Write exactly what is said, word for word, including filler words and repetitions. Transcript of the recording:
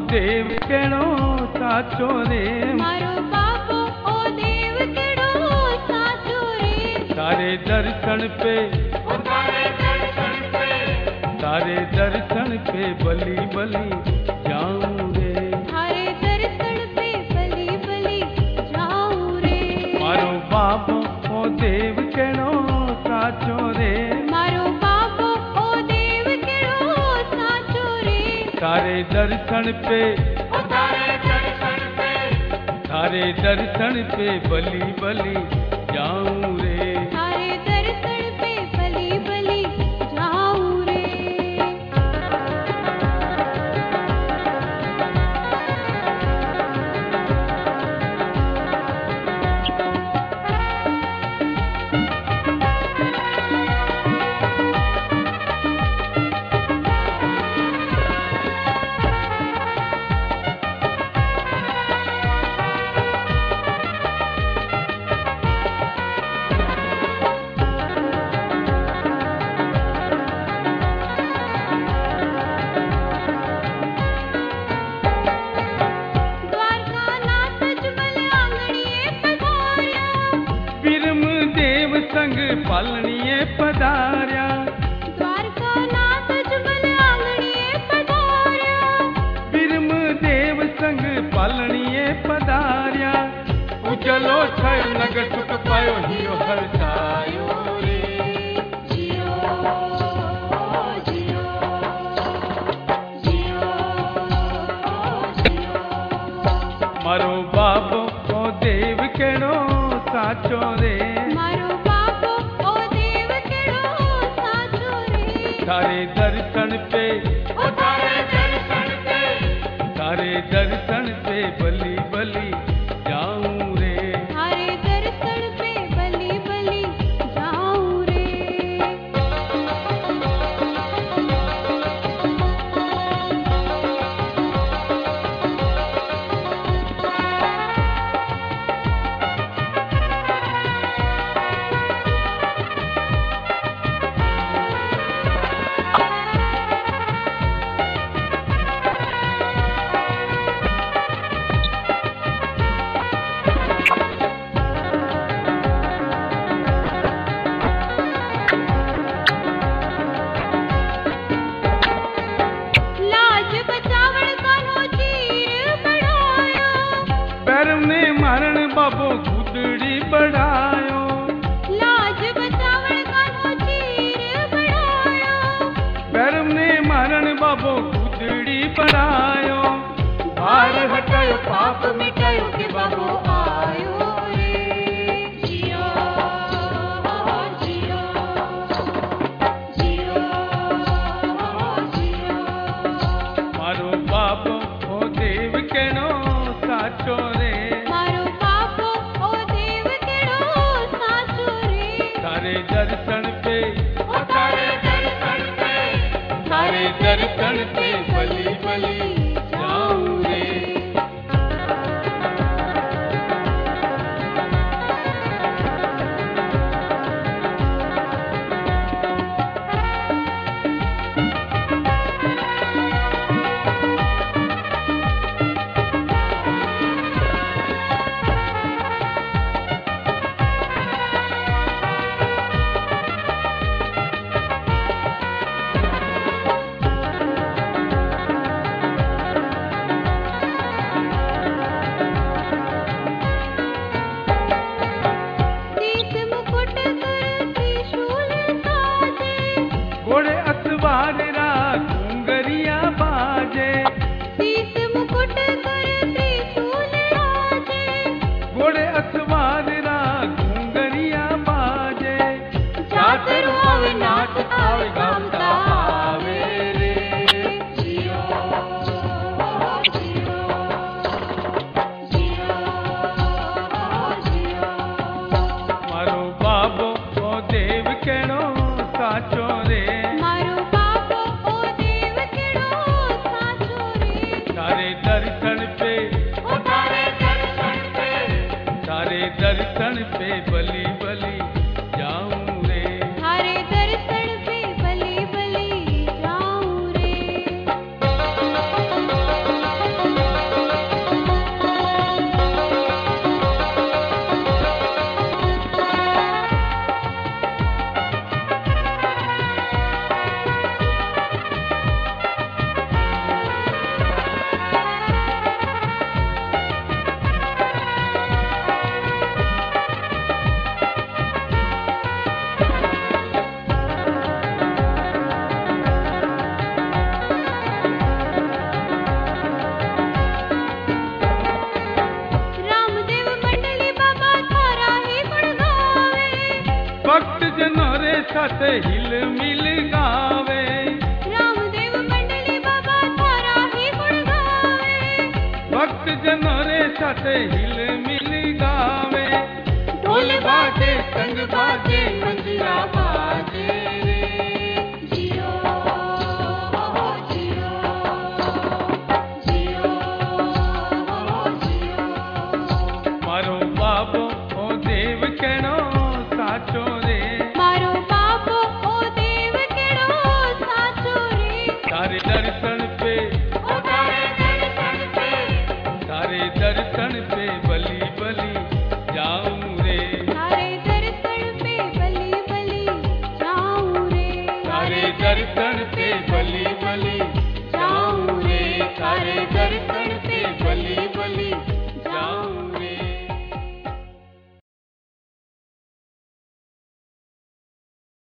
देव केड़ो साचो रे, मारो बापो ओ देव केड़ो साचो रे। तारे दर्शन पे, ओ तारे दर्शन पे, तारे दर्शन पे बलि बलि जाऊं रे, थारे दर्शन पे बलि बलि जाऊं रे। मारो बाप ओ देव केड़ो साचो रे, मारो बापो ओ देव केड़ो साचो रे। तारे दर्शन पे, ओ तारे दर्शन पे, तारे दर्शन पे बलि बलि जाऊं रे, थारे दर्शन पे बलि बलि जाऊं रे। द्वारका नाथ जुगल आंगणिए पधार्या, बिरम देव संग पालनिए पधार्या, द्वारका नाथ जुगल आंगणिए पधार्या। बिरम देव संग पालनिए पधार्या, उजलो छय नगर टुट पायो हियो हरसायो रे, जियो जियो जियो जियो। मारो बाप ओ देव केड़ो साचो रे, मारो बापो ओ देव केड़ो साचो रे। तारे दर्शन पे, ओ तारे दर्शन पे, तारे दर्शन पे बलि बलि जाऊं रे, थारे दर्शन पे बलि बलि जाऊं रे। लाज बचावण कान्हो चीर बढ़ायो, पैरम ने मारण बाबो गुदड़ी बढ़ायो, लाज बचावण कान्हो चीर बढ़ायो। पैरम ने मारण बाबो गुदड़ी बढ़ायो, भार हटायो पाप मिटायो के बाबो आयो रे, जियो जियो जियो जियो। मारो बाप ओ देव केड़ो साचो रे, मारो बापो ओ देव केड़ो साचो रे। तारे दर्शन पे, ओ तारे दर्शन पे, तारे दर्शन पे बलि बलि जाऊं रे, भक्त जनों रे साथ हिल मिल गावे रामदेव मंडली बाबा थारा ही गुण गावे भक्त जनों रे साथ हिल मिल गावे ढोल बाजे संग बाजे मंजीरा बाजे रे जियो हो जियो जियो हो जियो मारो बाबो ओ देव कहणो साचो